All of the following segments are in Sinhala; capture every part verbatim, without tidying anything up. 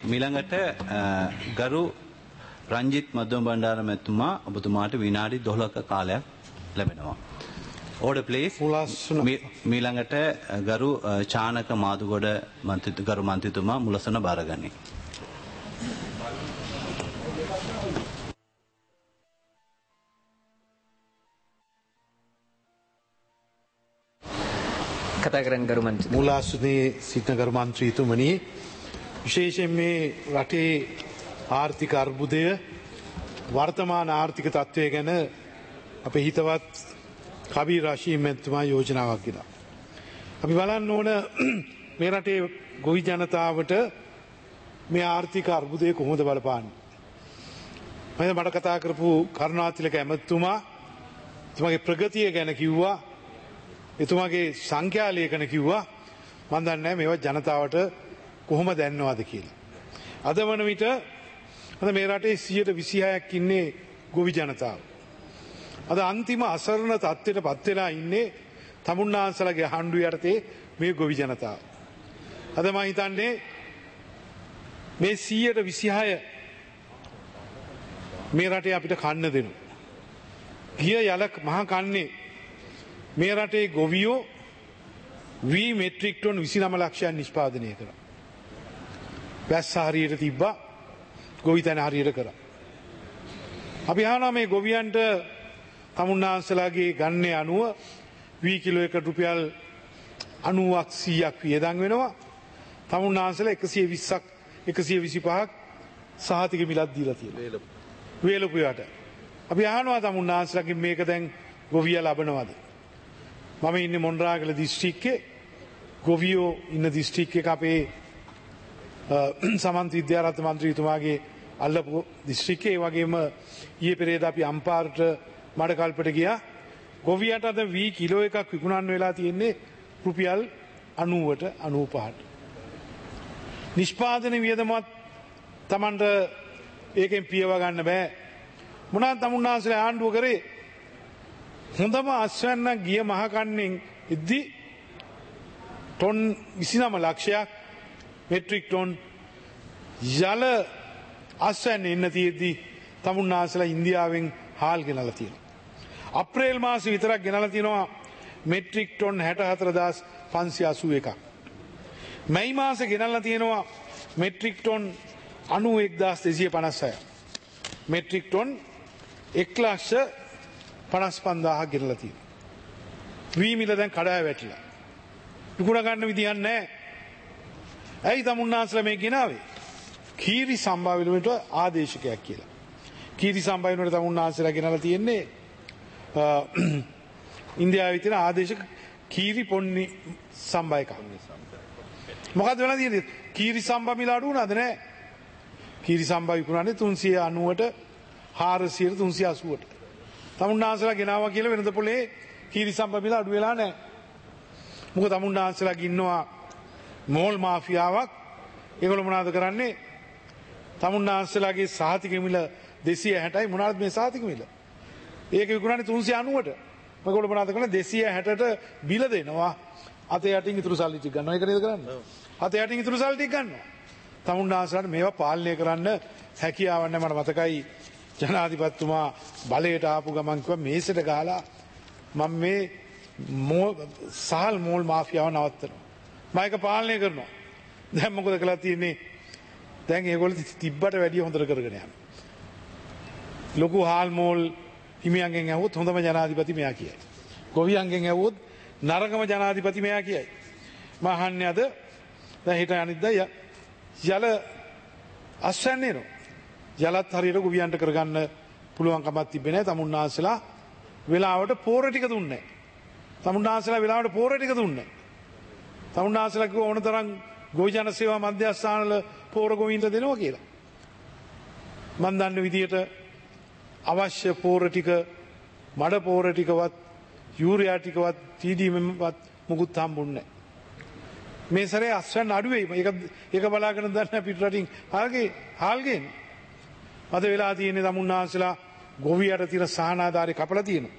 මිළඟට ගරු රංජිත් මධ්‍යම බණ්ඩාර මැතිතුමා ඔබතුමාට විනාඩි දොළහක කාලයක් ලැබෙනවා. Order please. මිළඟට ගරු චානක මාදුගොඩ මන්ත්‍රී ගරු මන්ත්‍රීතුමා මුලසන බාරගනි. කතා කරන්න ගරු මන්ත්‍රී. මුලාසුනේ සිටින ගරු මන්ත්‍රීතුමනි, විශේෂයෙන් මේ රටේ ආර්ථික අර්බුදය වර්තමාන ආර්ථික තත්ත්වය ගැන අපේ හිතවත් කබීර් රෂීද් මැතිතුමා යෝජනාවක් ගෙනා. අපි බලන්න ඕන මේ රටේ ගොවි ජනතාවට මේ ආර්ථික අර්බුදය කොහොමද බලපාන්නේ. මම මට කතා කරපු කරුණාතිලක ඇමතිතුමා එතුමාගේ ප්‍රගතිය ගැන කිව්වා, එතුමාගේ සංඛ්‍යාලේඛන කිව්වා. මම දන්නේ නැහැ මේවා ජනතාවට කොහොම දැනනවද කියලා. අද වන විට අද මේ රටේ සියයට විසිහයක් ඉන්නේ ගොවි ජනතාව. අද අන්තිම අසරණ තත්ත්වයට පත් වෙලා ඉන්නේ තමුන්නාන්සලගේ හඬු යටතේ මේ ගොවි ජනතාව. අද මම හිතන්නේ මේ සියයට විසිහය මේ රටේ අපිට කන්න දෙනු. ගිය යලක් මහ කන්නේ මේ රටේ ගොවියෝ වී මෙට්‍රික් ටොන් විසිනම ලක්ෂයක් නිෂ්පාදනය කරා. වැස්ස හරියට තිබ්බා, ගොවිතැන හරියට කරා. අපි අහනවා මේ ගොවියන්ට තමුන්නාන්සලාගේ ගන්නේ අනුව වී කිලෝ එක රුපියල් අනූවක් සීයක් වියදම් වෙනවා. තමුන්නාන්සලා එකසිය විස්සක් එකසිය විසිපහක් සහතික මිලක් දීලා තියෙනවා. වේලපුයාට. අපි අහනවා තමුන්නාන්සලාගෙන් මේක දැන් ගොවියා ලබනවද? මම ඉන්නේ මොණරාගල දිස්ත්‍රික්කේ. ගොවියෝ ඉන්න දිස්ත්‍රික් එක අපේ සමන්ත විද්‍යාරත්න මන්ත්‍රීතුමාගේ අල්ලපු දිස්ත්‍රික්කේ. ඒ වගේම ඊයේ පෙරේද අපි අම්පාරට මඩකල්පට ගියා. ගොවියට අද වී කිලෝ එකක් විකුණන්න වෙලා තියෙන්නේ රුපියල් අනූවට අනූපහට. නිෂ්පාදන වියදමත් Tamanට ඒකෙන් පියව ගන්න බෑ. මොනවාද තමුන්නාන්සලා ආණ්ඩුව කරේ? හොඳම අස්වැන්න ගිය මහකන්නෙන් ඉද්දි ටොන් විසිනම ලක්ෂයක් මෙට්‍රික් ටොන් යල අස්වැන්න එන්න තියෙද්දි තමුන්නාන්සලා ඉන්දියාවෙන් හාල් ගෙනලා තියෙනවා. අප්‍රේල් මාසෙ විතරක් ගෙනලා තියෙනවා මෙට්‍රික් ටොන් හැට හතර හදාස් පන්සිය අසූ එකක්. මැයි මාසෙ ගෙනලා තියෙනවා මෙට්‍රික් ටොන් අනූ එක්දාස් දෙසිය පනස් හය. මෙට්‍රික් ටොන් එක් ලක්ෂ පනස් පන්දාහක් ගෙනලා තියෙනවා. වී මිල දැන් කඩා වැටිලා. විකුණ ගන්න විදියක් නැහැ. ඇයි තමුන්නාන්සලා මේ ගෙනාවේ? කීරි සම්භාව වෙනුවට ආදේශකයක් කියලා. කීරි සම්භාව වෙනුවට තමුන්නාන්සලා ගෙනලා තියෙන්නේ ඉන්දියාවේ තියෙන ආදේශක කීරි පොන්නි සම්භායක. මොකද වෙලා තියෙන්නේ? කීරි සම්භාව මිල අඩු වුණාද? නැහැ. කීරි සම්භාව විකුණන්නේ තුන්සිය අනූවට හාරසියට තුන්සිය අසූවට. තමුන්නාන්සලා ගෙනාවා කියලා වෙනද පොලේ කීරි සම්භාව මිල අඩු වෙලා නැහැ. මොකද තමුන්නාන්සලා ඉන්නවා මෝල් මාෆියාවක්. ඒගොල්ලෝ මොනවද කරන්නේ? තමුන්නාන්සලාගේ සහතික මිල දෙසිය හැටයි. මොනවාද මේ සහතික මිල? ඒක විකුණන්නේ තුන්සිය අනූවට. මේගොල්ලෝ මොනවද කරන්නේ? දෙසිය හැටට බිල දෙනවා. අතේ යටින් ඉතුරු සල්ලි ටික ගන්නවා. ඒක නේද කරන්නේ? අතේ යටින් ඉතුරු සල්ලි ටික ගන්නවා. තමුන්නාන්සලාට මේවා පාලනය කරන්න හැකියාවක් නැහැ. මට මතකයි ජනාධිපතිතුමා බලයට ආපු ගමන් කිව්වා මේසෙට ගහලා මම මේ සහල් මෝල් මාෆියාව නවත්තනවා. මම ඒක පාලනය කරනවා. දැන් මොකද කළා තියෙන්නේ? දැන් ඒගොල්ලෝ තිබ්බට වැඩිය හොඳට කරගෙන යනවා. ලොකු හාල් මෝල් හිමියන්ගෙන් ඇහුවොත් හොඳම ජනාධිපති මෙයා කියයි. ගොවියන්ගෙන් ඇහුවොත් නරකම ජනාධිපති මෙයා කියයි. මම අහන්නේ අද දැන් හිට අනිද්දා යල අස්වැන්නේ නෝ. යලත් හරියට ගොවියන්ට කරගන්න පුළුවන් කමක් තිබෙන්නේ නැහැ. තමුන්නාන්සලා වෙලාවට පෝර ටික දුන්නේ නැහැ. තමුන්නාන්සලා වෙලාවට පෝර ටික දුන්නේ නැහැ. තමුන්නාන්සලා කිව්ව ඕන තරම් ගොවි ජන සේවා මධ්‍යස්ථානවල පෝර ගොවීන්ට දෙනවා කියලා. මම දන්න විදියට අවශ්‍ය පෝර ටික, මඩ පෝර ටිකවත්, යූරියා ටිකවත්, ටීඩීඑම්වත් මුකුත් හම්බුන්නේ නැහැ. මේ සැරේ අස්වැන්න අඩු වෙයි. ඒක ඒක බලාගෙන දන්න පිට රටින් හාල්ගේ හාල්ගෙන් අද වෙලා තියෙන්නේ තමුන්නාන්සලා ගොවියට තියෙන සහනාධාරය කපලා තියෙනවා.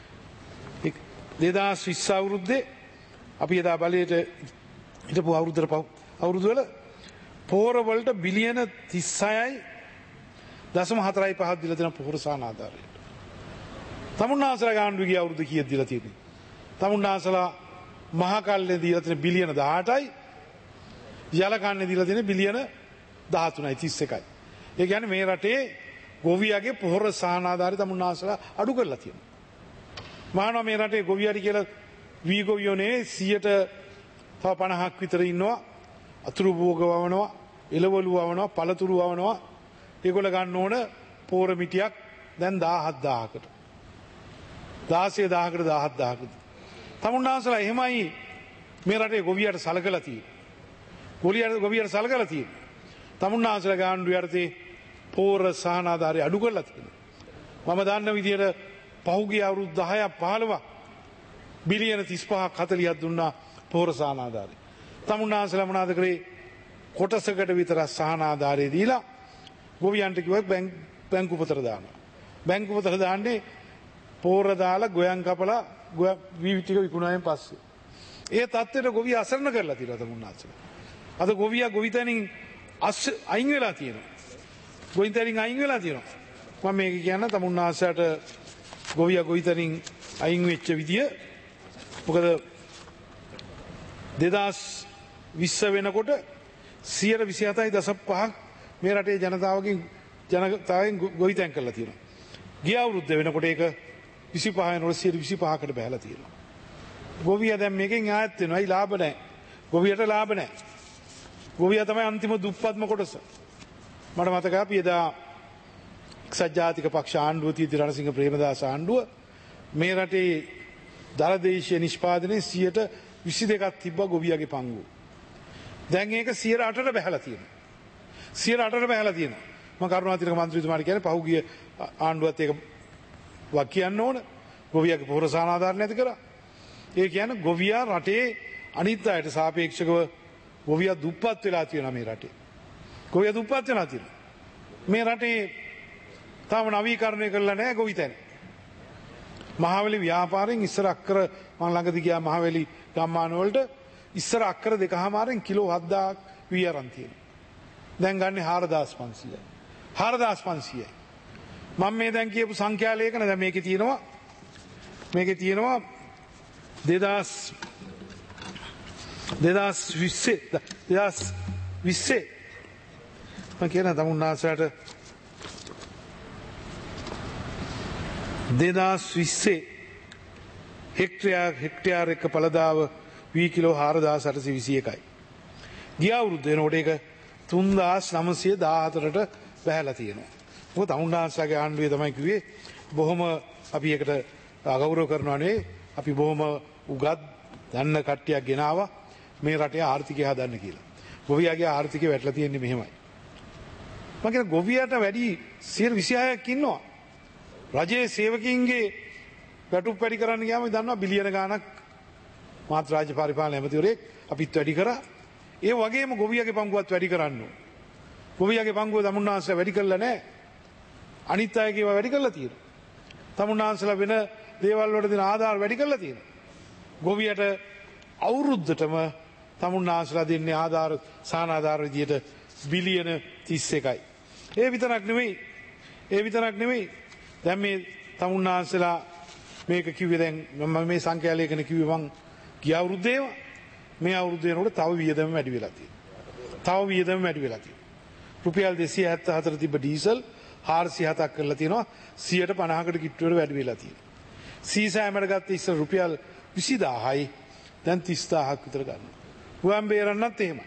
දෙදාස් විස්ස අවුරුද්දේ අපි එදා බලයට හිටපු අවුරුද්දට අවුරුදු වල පෝරවලට බිලියන තිස්සයයි දශම හතරයි පහක් දීලා තියෙන පොහොර සහන ආධාරයට. තමුන්නාසලා ගාණ්ඩුවේ ගිය අවුරුදු කීයක් දීලා තියෙන්නේ? තමුන්නාසලා මහා කල්ලේ දීලා තියෙන බිලියන දහඅටයි යල කන්නේ දීලා තියෙන බිලියන දහතුනයි තිස් එකයි. ඒ කියන්නේ මේ රටේ ගොවියාගේ පොහොර සහන ආධාරය තමුන්නාසලා අඩු කරලා තියෙනවා. මහානවා මේ රටේ ගොවියාරි කියලා වී ගොවියෝ නෙවෙයි සියයට තව පනහක් විතර ඉන්නවා. අතුරු භෝග වවනවා, එළවලු වවනවා, පළතුරු වවනවා. ඒගොල්ල ගන්න ඕන පෝර මිටියක් දැන් දහහත් දහහකට. දාසය දහහකට දහහත් දහහකට. තමුන්නාසලා එහෙමයි මේ රටේ ගොවියට සලකලා තියෙන්නේ. ගොවියට ගොවියට සලකලා තියෙන්නේ. තමුන්නාසලා ගාණ්ඩුවේ යටතේ පෝර සහන ආධාරය අඩු කරලා තියෙනවා. මම දන්න විදියට පහුගිය අවුරුදු දහයක් පහළොවක් බිලියන තිස් පහක් හතළිහක් දුන්නා පෝර සහන ආධාරය. තමුන්නාසලා මොනවද කරේ? කොටසකට විතර සහන ආධාරය දීලා ගොවියන්ට කිව්වා බැංකු පතර දානවා. බැංකු පතර දාන්නේ පෝර දාලා ගොයන් කපලා වී ටික විකුණායෙන් පස්සේ. ඒ තත්ත්වයට ගොවිය අසරණ කරලා තියෙනවා තමුන්නාසලා. අද ගොවියා ගොවිතැනින් අයින් වෙලා තියෙනවා. ගොවිතැනින් අයින් වෙලා තියෙනවා. මම මේක කියන්න තමුන්නාසලාට ගොවියා ගොවිතැනින් අයින් වෙච්ච විදිය. මොකද දෙදහස් විස්ස වෙනකොට සියයට විසි හතයි දශම පහක් මේ රටේ ජනතාවගෙන් ජනතාවෙන් ගොවිතැන් කරලා තියෙනවා. ගිය අවුරුද්ද වෙනකොට ඒක විසි පහ වෙනකොට සියයට විසි පහකට බහැලා තියෙනවා. ගොවියා දැන් මේකෙන් ආයත් වෙනවා. අයි ලාභ නැහැ. ගොවියට ලාභ නැහැ. ගොවියා තමයි අන්තිම දුප්පත්ම කොටස. මට මතකයි අපි එදා එක්සත් ජාතික පක්ෂ ආණ්ඩුව තියදී රණසිංහ ප්‍රේමදාස ආණ්ඩුව මේ රටේ දළදේශීය නිෂ්පාදනයේ සියයට විසි දෙකක් තිබ්බා ගොවියාගේ පංගුව. දැන් ඒක සියයට අටට බහැලා තියෙනවා. සියයට අටට බහැලා තියෙනවා. මම කරුණාතිලක මන්ත්‍රීතුමාට කියන්නේ පහුගිය ආණ්ඩුවත් ඒක වක් කියන්න ඕන. ගොවියාගේ පොහොර සහන ආධාර නැති කරා. ඒ කියන්නේ ගොවියා රටේ අනිත් අයට සාපේක්ෂව ගොවියා දුප්පත් වෙලා තියෙනවා මේ රටේ. ගොවියා දුප්පත් වෙලා තියෙනවා. මේ රටේ තාම නවීකරණය කරලා නැහැ ගොවිතැන. මහවැලි ව්‍යාපාරයෙන් ඉස්සර අක්කර මම ළඟදී ගියා මහවැලි ගම්මාන වලට ඉස්සර අක්කර දෙකමාරෙන් කිලෝ හත්දාහක් වී අරන් තියෙනවා. දැන් ගන්නේ හාරදාස් පන්සීයයි. හාරදාස් පන්සීයයි. මම මේ දැන් කියපු සංඛ්‍යා ලේඛන දැන් මේකේ තියෙනවා. මේකේ තියෙනවා දෙදහස් දෙදහස් විස්සේ දෙදහස් විස්සේ මම කියන තමුන්නාසලාට දෙදහස් විස්සේ හෙක්ටයාර් හෙක්ටයාර් එක පළදාව වී කිලෝ හාරදාස් අටසිය විසි එකයි. ගිය අවුරුද්ද වෙනකොට ඒක තුන්දාස් නවසිය දාහතරට බහැලා තියෙනවා. මොකද තමුන්නාසලාගේ ආණ්ඩුවේ තමයි කිව්වේ බොහොම අපි ඒකට අගෞරව කරනවා නෙවෙයි අපි බොහොම උගත් දන්න කට්ටියක් ගෙනාවා මේ රටේ ආර්ථිකය හදන්න කියලා. ගොවියාගේ ආර්ථිකය වැටලා තියෙන්නේ මෙහෙමයි. මම කියන ගොවියාට වැඩි සියයට විසි හයක් ඉන්නවා. රජයේ සේවකයින්ගේ වැටුප් වැඩි කරන්න ගියාම දන්නවා බිලියන ගාණක් මාත් රාජ්‍ය පරිපාලන ඇමතිවරයෙක් අපිත් වැඩි කරා. ඒ වගේම ගොවියාගේ පංගුවත් වැඩි කරන්න ඕන. ගොවියාගේ පංගුව තමුන්නාන්සලා වැඩි කළා නැහැ. අනිත් අයගේ ඒවා වැඩි කළා තියෙනවා. තමුන්නාන්සලා වෙන දේවල් වලට දෙන ආධාර වැඩි කළා තියෙනවා. ගොවියට අවුරුද්දටම තමුන්නාන්සලා දෙන්නේ ආධාර සහන ආධාර විදියට බිලියන තිස් එකයි. ඒ විතරක් නෙවෙයි. ඒ විතරක් නෙවෙයි. දැන් මේ තමුන්නාන්සලා මේක කිව්වේ දැන් මම මේ සංඛ්‍යා ලේඛන කිව්වේ මං ගිය අවුරුද්දේම මේ අවුරුද්දේ නෝට තව වියදම වැඩි වෙලා තියෙනවා. තව වියදම වැඩි වෙලා තියෙනවා. රුපියල් දෙසිය හැත්තෑ හතර තිබ්බ ඩීසල් හාරසිය හතක් කරලා තියෙනවා. සියයට පනහකට කිට්ටුවට වැඩි වෙලා තියෙනවා. සීසෑමට ගත්ත ඉස්සර රුපියල් විසිදාහයි දැන් තිස්දාහක් විතර ගන්නවා. ගුවන් බේරන්නත් එහෙමයි.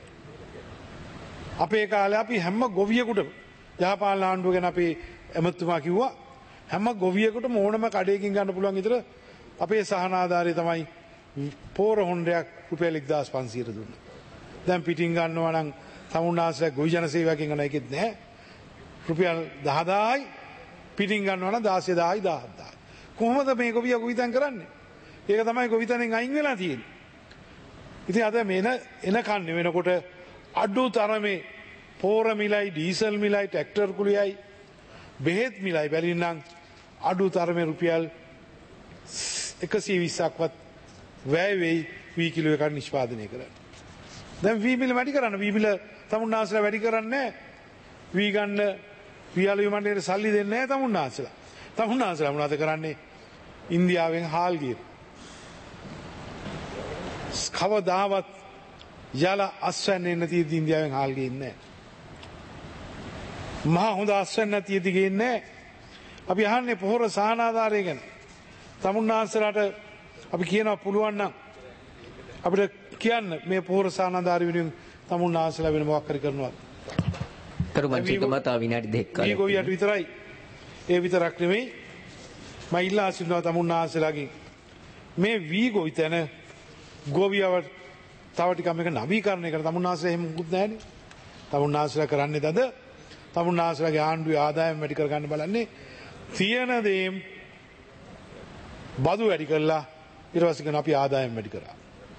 අපේ කාලේ අපි හැම ගොවියෙකුටම යහපාලන ආණ්ඩුව ගැන අපේ ඇමතුමා කිව්වා හැම ගොවියෙකුටම ඕනම කඩේකින් ගන්න පුළුවන් විතර අපේ සහන ආධාරය තමයි පෝර හොණ්ඩයක් රුපියල් එක්දාස් පන්සීයට දුන්නා. දැන් පිටින් ගන්නවා නම් තමුන්නාන්සලා ගොවි ජන සේවකෙන් ගන්න එකෙත් නැහැ. රුපියල් දහදාහයි පිටින් ගන්නවා නම් දාසය දාහයි දහහදාහයි. කොහොමද මේ ගොවියා ගොවිතැන් කරන්නේ? ඒක තමයි ගොවිතැනෙන් අයින් වෙලා තියෙන්නේ. ඉතින් අද මේන එන කන්නේ වෙනකොට අඩු තරමේ පෝර මිලයි ඩීසල් මිලයි ට්‍රැක්ටර් කුලියයි බෙහෙත් මිලයි බැලින්නම් අඩු තරමේ රුපියල් එකසිය විස්සක්වත් වැය වෙයි වී කිලෝ එකක් නිෂ්පාදනය කරන්න. දැන් වී මිල වැඩි කරන්න වී මිල තමුන්නාන්සලා වැඩි කරන්නේ වී ගන්න පියාලු විමණ්ඩලයට සල්ලි දෙන්නේ නැහැ තමුන්නාන්සලා. තමුන්නාන්සලා මොනවද කරන්නේ? ඉන්දියාවෙන් හාල් ගියන. කවදාවත් යල අස්වැන්නේ නැති ඉන්දියාවෙන් හාල් ගියන්නේ නැහැ. මහා හොඳ අස්වැන්න නැති ගියන්නේ නැහැ. අපි අහන්නේ පොහොර සහනාධාරය ගැන. තමුන්නාන්සලාට අපි කියනවා පුළුවන් නම් අපිට කියන්න මේ පොහොර සහනාධාරය වෙනුවෙන් තමුන්නාන්සලා වෙන මොකක් හරි කරනවා. කරු මන්ත්‍රීතුමා තව විනාඩි දෙකක් කාලයක්. මේ ගොවියට විතරයි. ඒ විතරක් නෙමෙයි. මම ඉල්ලා සිටිනවා තමුන්නාන්සලාගෙන් මේ වී ගොවි තැන ගොවියව තව ටිකක් මේක නවීකරණය කරන තමුන්නාන්සලා එහෙම මුකුත් නැහැනේ. තමුන්නාන්සලා කරන්නේ දද තමුන්නාන්සලාගේ ආණ්ඩුවේ ආදායම වැඩි කර ගන්න බලන්නේ තියෙන දේ බදු වැඩි කළා ඊට පස්සේ කරන අපි ආදායම වැඩි කරා.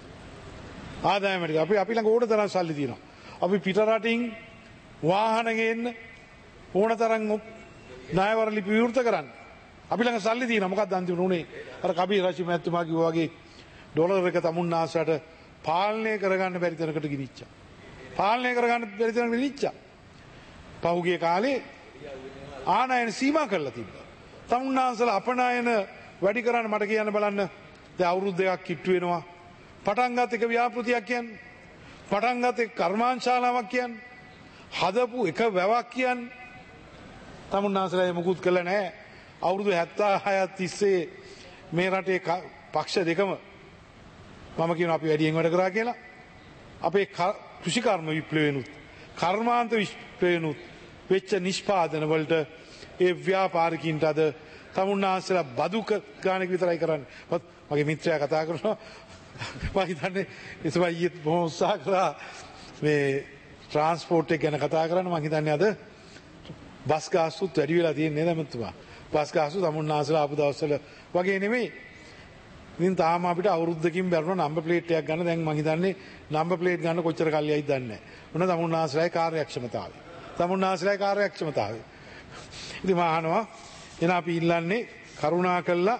ආදායම වැඩි අපි අපි ළඟ ඕන තරම් සල්ලි තියෙනවා. අපි පිට රටින් වාහන ගේන්න ඕන තරම් ණයවර ලිපි විවෘත කරන්න. අපි ළඟ සල්ලි තියෙනවා. මොකක්ද අන්තිමට උනේ? අර කබීර් රෂි මහත්මයා කිව්වා වගේ ඩොලර් එක තමුන්නාන්සලාට පාලනය කරගන්න බැරි තැනකට ගිනිච්චා. පාලනය කරගන්න බැරි තැනකට ගිනිච්චා. පහුගිය කාලේ ආනයන සීමා කරලා තිබ්බා. තමුන්නාන්සලා අපනයන වැඩි කරන්න මට කියන්න බලන්න. දැන් අවුරුදු දෙකක් කිට්ටු වෙනවා. පටන් ගත් එක ව්‍යාපෘතියක් කියන්නේ. පටන් ගත් එක කර්මාන්තශාලාවක් කියන්නේ. හදපු එක වැවක් කියන්නේ. තමුන්නාන්සලා මුකුත් කළා නැහැ. අවුරුදු හැත්තෑ තිස්සේ මේ රටේ පක්ෂ දෙකම මම කියනවා අපි වැඩියෙන් වැඩ කරා කියලා. අපේ කෘෂිකර්ම විප්ලවයනුත් කර්මාන්ත විප්ලවයනුත් වෙච්ච නිෂ්පාදන වලට ඒ ව්‍යාපාරිකින්ට අද තමුන්නාන්සලා බදු ගානක විතරයි කරන්නේ. මගේ මිත්‍රයා කතා කරනවා මම හිතන්නේ ඉතින් ඊයේ බොහොම උත්සාහ කරා මේ ට්‍රාන්ස්පෝර්ට් එක ගැන කතා කරන්න. මම හිතන්නේ අද බස් ගාස්තුත් වැඩි වෙලා තියෙන්නේ නේද මතුමා. බස් ගාස්තු තමුන්නාන්සලා ආපු දවස්වල වගේ නෙමෙයි. ඉතින් තාම අපිට අවුරුද්දකින් බැරුණා නම්බර් ප්ලේට් එකක් ගන්න. දැන් මම හිතන්නේ නම්බර් ප්ලේට් ගන්න කොච්චර කල්යයිද දන්නේ නැහැ. මොන තමුන්නාන්සලාගේ කාර්යක්ෂමතාවය. තමුන්නාන්සලාගේ කාර්යක්ෂමතාවය. ඉතින් මම අහනවා එන අපි ඉල්ලන්නේ කරුණා කළා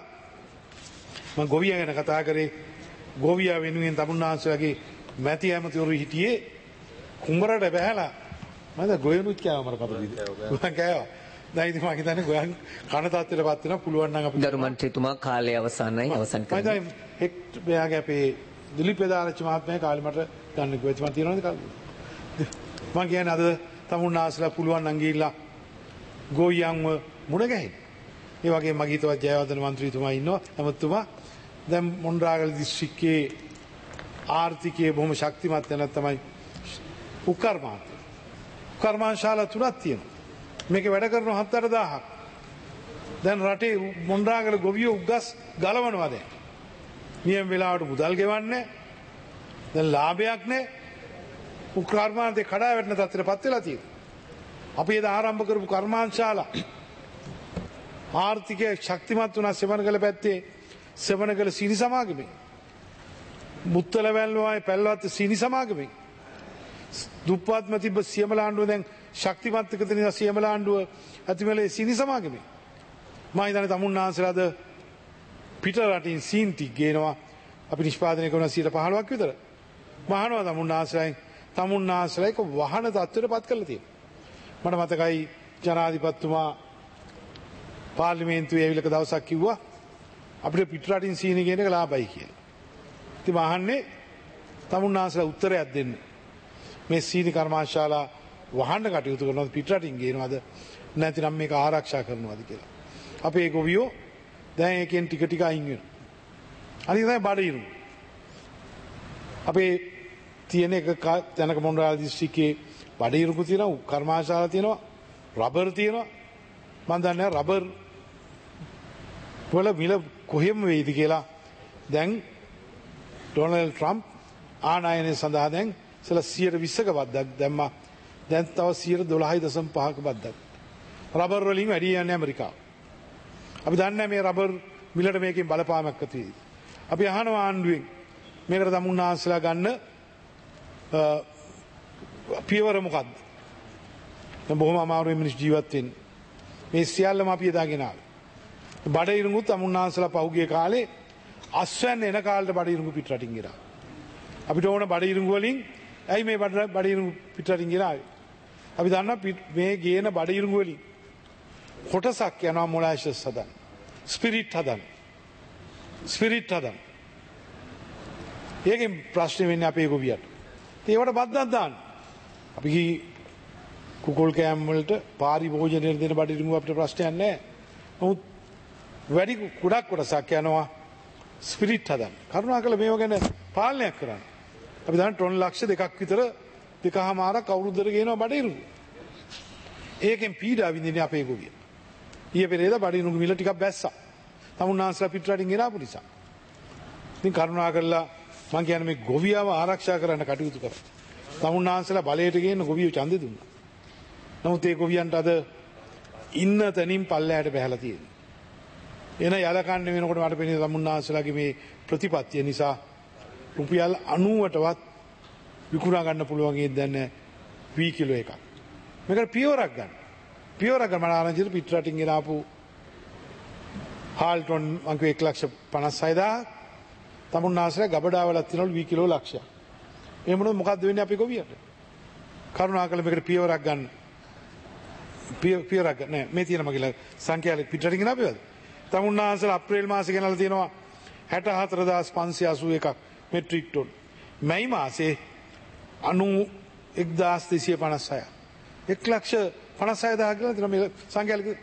මම ගොවියා ගැන කතා කරේ. ගොවියා වෙනුවෙන් තමුන්නාන්සලාගේ මැති ඇමතිවරු හිටියේ කුඹරට බැහැලා මම ගොයනුත් කෑවා මර කපදීද. මම කෑවා. දැන් ඉතින් මම හිතන්නේ ගොයන් කන තත්ත්වයටපත් වෙනවා පුළුවන් නම් අපි ගරු මන්ත්‍රීතුමා කාලය අවසానයි අවසන් කරන්න. මම දැන් හෙක් මෙයාගේ අපේ දිලිප් පෙදාරච්චි මහත්මයා කාලේ මට ගන්න කිව්වා. මම තියනවාද කාලේ? මම කියන්නේ අද තමුන්නාන්සලා පුළුවන් නම් ගිහිල්ලා ගොවියන්ව මුණ ගැහෙන්න. ඒ වගේම මගේ හිතවත් ජයවර්ධන මන්ත්‍රීතුමා ඉන්නවා. ඇමතුමා දැන් මොණරාගල දිස්ත්‍රික්කයේ ආර්ථිකයේ බොහොම ශක්තිමත් වෙනත් තමයි උකර්මාන්ත. උකර්මාන්ශාලා තුනක් තියෙනවා. මේක වැඩ කරන හතර දහසක්. දැන් රටේ මොණරාගල ගොවියෝ උගස් ගලවනවා දැන්. නියම වෙලාවට මුදල් ගෙවන්නේ. දැන් ලාභයක් නැහැ. උකර්මාන්තේ කඩා වැටෙන තත්ත්වයටපත් වෙලා තියෙනවා. අපි එදා ආරම්භ කරපු කර්මාන්තශාලා ආර්ථිකය ශක්තිමත් වුණා සෙවණගල පැත්තේ සෙවණගල සීනි සමාගමේ. මුත්තල වැල්ලෝයි පැල්ලවත් සීනි සමාගමේ. දුප්පත්ම තිබ්බ සියමලාණ්ඩුව දැන් ශක්තිමත් එක තියෙන සියමලාණ්ඩුව ඇතිමලේ සීනි සමාගමේ. මම හිතන්නේ තමුන්නාන්සලාද පිට රටින් සීන්ටි ගේනවා අපි නිෂ්පාදනය කරන සියයට පහළොවක් විතර. මහනවා තමුන්නාන්සලායි තමුන්නාන්සලායික වහන තත්ත්වයටපත් කරලා තියෙනවා. මට මතකයි ජනාධිපතිතුමා පාර්ලිමේන්තුවේ ඇවිල්ලා දවසක් කිව්වා අපිට පිට රටින් සීනි ගේන එක ලාභයි කියලා. ඉතින් මම අහන්නේ තමුන්නාන්සලා උත්තරයක් දෙන්න. මේ සීනි කර්මාන්තශාලා වහන්න කටයුතු කරනවද පිට රටින් ගේනවද නැතිනම් මේක ආරක්ෂා කරනවද කියලා. අපේ ගොවියෝ දැන් එකෙන් ටික ටික අයින් වෙනවා. අනිත් තමයි බඩිරු. අපේ තියෙන එක තැනක මොණරාගල දිස්ත්‍රික්කයේ බඩිරුකු තියෙනවා, කර්මාන්තශාලා තියෙනවා, රබර් තියෙනවා. මම දන්නේ රබර් වල මිල කොහෙම වෙයිද කියලා. දැන් ඩොනල්ඩ් ට්‍රම්ප් ආනයනය සඳහා දැන් ඉතලා සියයට විස්සක බද්දක් දැම්මා. දැන් තව සියයට දොළහයි දශම පහක බද්දක්. රබර් වලින් වැඩි යන්නේ ඇමරිකාව. අපි දන්නේ මේ රබර් මිලට මේකෙන් බලපාමක් ඇති වෙයි. අපි අහනවා ආණ්ඩුවෙන් මේකට තමුන්නාන්සලා ගන්න පියවර මොකද්ද? දැන් බොහොම අමාරුවෙන් මිනිස් ජීවත් වෙන්නේ. මේ සියල්ලම අපි එදාගෙන ආවේ. බඩිරුඟුත් තමුන්නාන්සලා පහුගිය කාලේ අස්වැන්න එන කාලේට බඩිරුඟු පිට රටින් ගෙනා. අපිට ඕන බඩිරුඟු වලින් ඇයි මේ බඩ බඩිරුඟු පිටරටින් ගෙනාවේ? අපි දන්නවා මේ ගේන බඩිරුඟු වලින් කොටසක් යනවා මොලාෂස් හදන්න. ස්පිරිට් හදන්න. ස්පිරිට් හදන්න. ඒකෙන් ප්‍රශ්නේ වෙන්නේ අපේ ගොවියට. ඒවට බද්දක් දාන්න. අපි කුකුල් කෑම් වලට පාරිභෝජනයට දෙන බඩිරුඟු අපිට ප්‍රශ්නයක් නැහැ. නමුත් වැඩි කුඩක් කොටසක් යනවා ස්පිරිට් හදන්න. කරුණාකරලා මේව ගැන පාලනයක් කරන්න. අපි දන්න ටොන් ලක්ෂ දෙකක් විතර දෙකහමාරක් අවුරුද්දට ගේනවා බඩිරුඟු. ඒකෙන් පීඩා විඳින්නේ අපේ ගොවිය. ඊයේ පෙරේද බඩිරුඟු මිල ටිකක් බැස්සා. තමුන්නාන්සලා පිටරටින් ගෙනාපු නිසා. ඉතින් කරුණාකරලා මම කියන්නේ මේ ගොවියව ආරක්ෂා කරන්න කටයුතු කරා. තමුන්නාන්සලා බලයට ගේන්න ගොවියෝ ඡන්දෙ දුන්නා. නමුත් ඒ ගොවියන්ට අද ඉන්න තැනින් පල්ලෑට බහැලා තියෙනවා. එන යලකන්න වෙනකොට මට පෙනේ තමුන්නාන්සලාගේ මේ ප්‍රතිපත්තිය නිසා රුපියල් අනූවටවත් විකුණා ගන්න පුළුවන් ඒ දැන් වී කිලෝ එකක්. මේකට පියවරක් ගන්න. පියවරක් ගන්න මම ආරංචිට පිටරටින් ගෙනාපු හාල්ටොන් මං කිව්ව එක ලක්ෂ පනස් හය හදාරක් තමුන්නාන්සලා ගබඩාවලක් තියනවලු වී කිලෝ ලක්ෂයක්. එහෙම මොනවද මොකද්ද වෙන්නේ අපේ ගොවියට? කරුණාකරලා මේකට පියවරක් ගන්න. පියවරක් නෑ මේ තියෙන මගේ සංඛ්‍යාවේ පිටරටින් ගෙනාපේවද? තමුන්නාන්සලා අප්‍රේල් මාසේ ගෙනල්ලා තියෙනවා හැට හතර හදාස් පන්සිය අසූ එකක් මෙට්‍රික් ටොන්. මැයි මාසේ අනූ එක්දාස් දෙසිය පනස් හයක්. එක් ලක්ෂ පනස් හය හදාරක් ගෙනල්ලා තියෙනවා මේ සංඛ්‍යාවේ.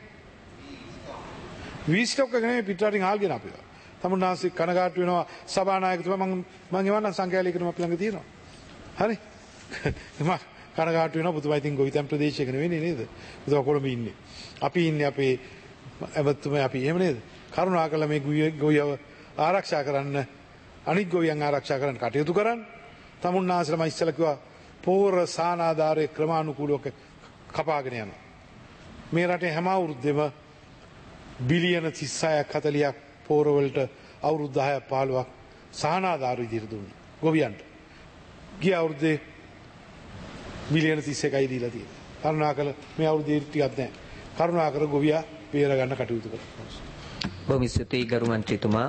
වී ස්ටොක් එක නෙමෙයි පිටරටින් හාල් ගෙනාපේවා. තමුන්නාන්සේ කනගාටු වෙනවා සභානායකතුමා මම මම එවන්නම් සංඛ්‍යාලේකටම අපි ළඟ තියෙනවා. හරි? මම කනගාටු වෙනවා පුතුමා ඉතින් ගොවිතැන් ප්‍රදේශයක නෙවෙයි නේද? පුතුමා කොළඹ ඉන්නේ. අපි ඉන්නේ අපේ ඇමතුමා අපි එහෙම නේද? කරුණාකරලා මේ ගොවියව ආරක්ෂා කරන්න අනිත් ගොවියන් ආරක්ෂා කරන්න කටයුතු කරන්න. තමුන්නාන්සේලා මම ඉස්සෙල්ලා කිව්වා පෝර සානාධාරයේ ක්‍රමානුකූලව කපාගෙන යනවා. මේ රටේ හැම අවුරුද්දෙම බිලියන තිස් හයක් හතලිහක් පෝරවලට අවුරුදු දහයක් පහළොවක් සහනාධාර විදිහට දුන්නා ගොවියන්ට. ගිය අවුරුද්දේ බිලියන තිස් එකයි දීලා තියෙන්නේ. කරුණාකර මේ අවුරුද්දේ ටිකක් නැහැ. කරුණාකර ගොවියා බේර ගන්න කටයුතු කරනවා. බොහොම ස්තුතියි ගරු මන්ත්‍රීතුමා.